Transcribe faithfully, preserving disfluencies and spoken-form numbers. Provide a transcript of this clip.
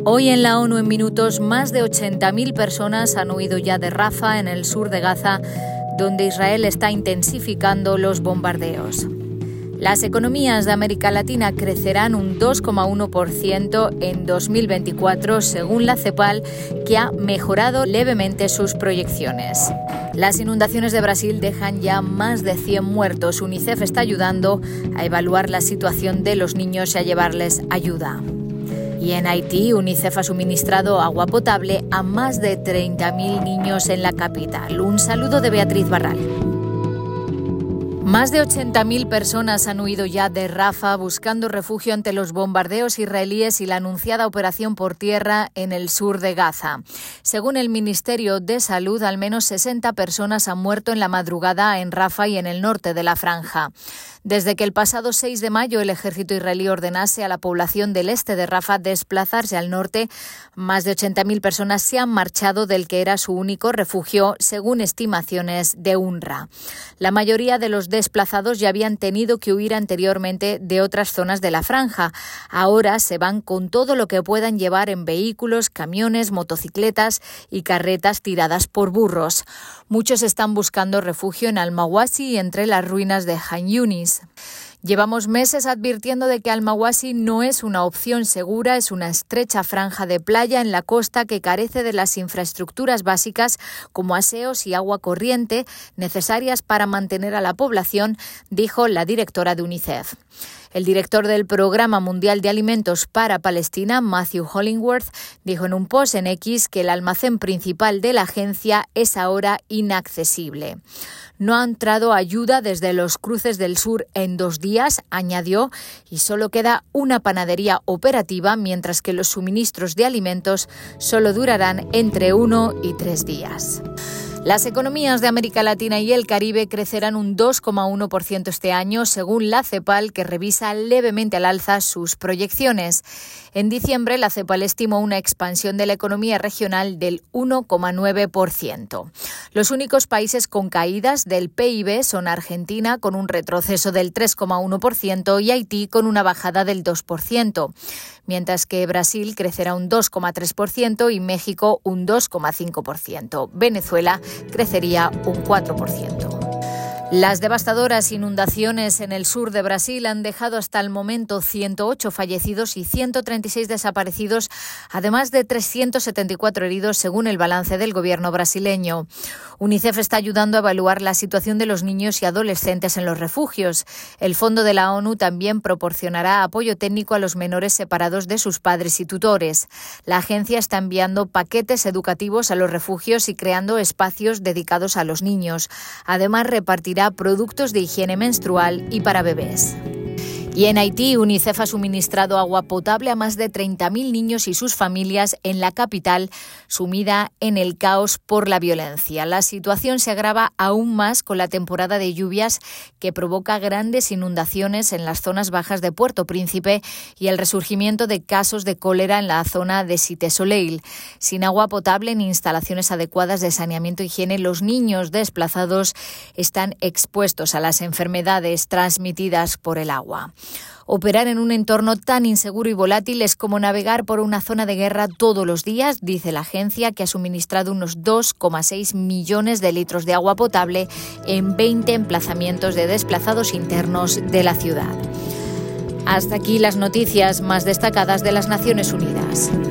Hoy en la ONU en minutos, más de ochenta mil personas han huido ya de Rafah, en el sur de Gaza, donde Israel está intensificando los bombardeos. Las economías de América Latina crecerán un dos coma uno por ciento en dos mil veinticuatro, según la CEPAL, que ha mejorado levemente sus proyecciones. Las inundaciones de Brasil dejan ya más de cien muertos. UNICEF está ayudando a evaluar la situación de los niños y a llevarles ayuda. Y en Haití, UNICEF ha suministrado agua potable a más de treinta mil niños en la capital. Un saludo de Beatriz Barral. Más de ochenta mil personas han huido ya de Rafah buscando refugio ante los bombardeos israelíes y la anunciada operación por tierra en el sur de Gaza. Según el Ministerio de Salud, al menos sesenta personas han muerto en la madrugada en Rafah y en el norte de la franja. Desde que el pasado seis de mayo el ejército israelí ordenase a la población del este de Rafah desplazarse al norte, más de ochenta mil personas se han marchado del que era su único refugio, según estimaciones de UNRWA. La mayoría de los desplazados ya habían tenido que huir anteriormente de otras zonas de la franja. Ahora se van con todo lo que puedan llevar en vehículos, camiones, motocicletas y carretas tiradas por burros. Muchos están buscando refugio en Al-Mawasi y entre las ruinas de Han Yunis. Llevamos meses advirtiendo de que Al-Mawasi no es una opción segura, es una estrecha franja de playa en la costa que carece de las infraestructuras básicas como aseos y agua corriente necesarias para mantener a la población, dijo la directora de UNICEF. El director del Programa Mundial de Alimentos para Palestina, Matthew Hollingworth, dijo en un post en X que el almacén principal de la agencia es ahora inaccesible. No ha entrado ayuda desde los cruces del sur en dos días, añadió, y solo queda una panadería operativa, mientras que los suministros de alimentos solo durarán entre uno y tres días. Las economías de América Latina y el Caribe crecerán un dos coma uno por ciento este año, según la CEPAL, que revisa levemente al alza sus proyecciones. En diciembre, la CEPAL estimó una expansión de la economía regional del uno coma nueve por ciento. Los únicos países con caídas del P I B son Argentina, con un retroceso del tres coma uno por ciento, y Haití, con una bajada del dos por ciento. Mientras que Brasil crecerá un dos coma tres por ciento y México un dos coma cinco por ciento. Venezuela crecería un cuatro por ciento. Las devastadoras inundaciones en el sur de Brasil han dejado hasta el momento ciento ocho fallecidos y ciento treinta y seis desaparecidos, además de trescientos setenta y cuatro heridos, según el balance del gobierno brasileño. UNICEF está ayudando a evaluar la situación de los niños y adolescentes en los refugios. El Fondo de la ONU también proporcionará apoyo técnico a los menores separados de sus padres y tutores. La agencia está enviando paquetes educativos a los refugios y creando espacios dedicados a los niños. Además, repartirá productos de higiene menstrual y para bebés. Y en Haití, UNICEF ha suministrado agua potable a más de treinta mil niños y sus familias en la capital, sumida en el caos por la violencia. La situación se agrava aún más con la temporada de lluvias, que provoca grandes inundaciones en las zonas bajas de Puerto Príncipe y el resurgimiento de casos de cólera en la zona de Cité Soleil. Sin agua potable ni instalaciones adecuadas de saneamiento e higiene, los niños desplazados están expuestos a las enfermedades transmitidas por el agua. Operar en un entorno tan inseguro y volátil es como navegar por una zona de guerra todos los días, dice la agencia, que ha suministrado unos dos coma seis millones de litros de agua potable en veinte emplazamientos de desplazados internos de la ciudad. Hasta aquí las noticias más destacadas de las Naciones Unidas.